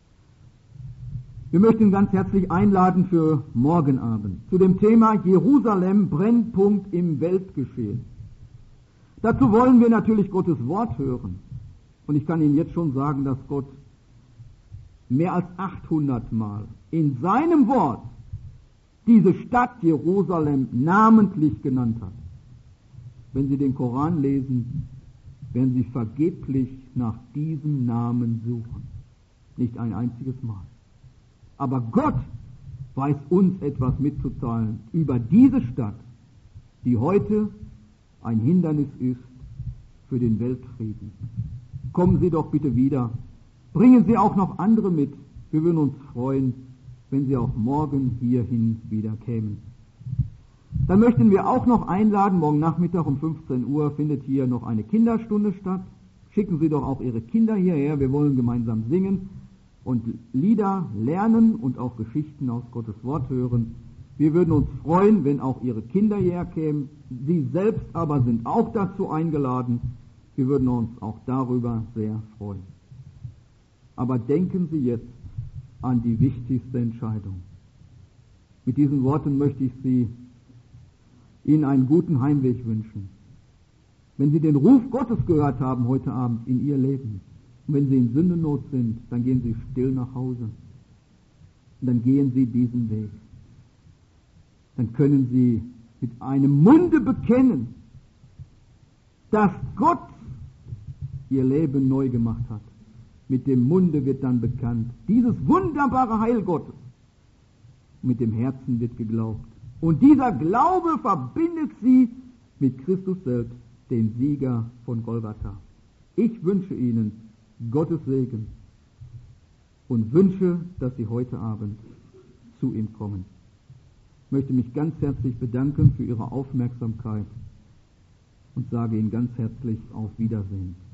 Wir möchten ganz herzlich einladen für morgen Abend zu dem Thema Jerusalem, Brennpunkt im Weltgeschehen. Dazu wollen wir natürlich Gottes Wort hören. Und ich kann Ihnen jetzt schon sagen, dass Gott mehr als 800 Mal in seinem Wort diese Stadt Jerusalem namentlich genannt hat. Wenn Sie den Koran lesen, werden Sie vergeblich nach diesem Namen suchen. Nicht ein einziges Mal. Aber Gott weiß uns etwas mitzuteilen über diese Stadt, die heute ein Hindernis ist für den Weltfrieden. Kommen Sie doch bitte wieder. Bringen Sie auch noch andere mit. Wir würden uns freuen, wenn Sie auch morgen hierhin wieder kämen. Dann möchten wir auch noch einladen, morgen Nachmittag um 15 Uhr findet hier noch eine Kinderstunde statt. Schicken Sie doch auch Ihre Kinder hierher. Wir wollen gemeinsam singen und Lieder lernen und auch Geschichten aus Gottes Wort hören. Wir würden uns freuen, wenn auch Ihre Kinder hierher kämen. Sie selbst aber sind auch dazu eingeladen. Wir würden uns auch darüber sehr freuen. Aber denken Sie jetzt an die wichtigste Entscheidung. Mit diesen Worten möchte ich Ihnen einen guten Heimweg wünschen. Wenn Sie den Ruf Gottes gehört haben heute Abend in Ihr Leben, Und wenn Sie in Sündennot sind, dann gehen Sie still nach Hause. Und dann gehen Sie diesen Weg. Dann können Sie mit einem Munde bekennen, dass Gott Ihr Leben neu gemacht hat. Mit dem Munde wird dann bekannt, dieses wunderbare Heil Gottes. Mit dem Herzen wird geglaubt. Und dieser Glaube verbindet Sie mit Christus selbst, den Sieger von Golgatha. Ich wünsche Ihnen Gottes Segen und wünsche, dass Sie heute Abend zu ihm kommen. Ich möchte mich ganz herzlich bedanken für Ihre Aufmerksamkeit und sage Ihnen ganz herzlich auf Wiedersehen.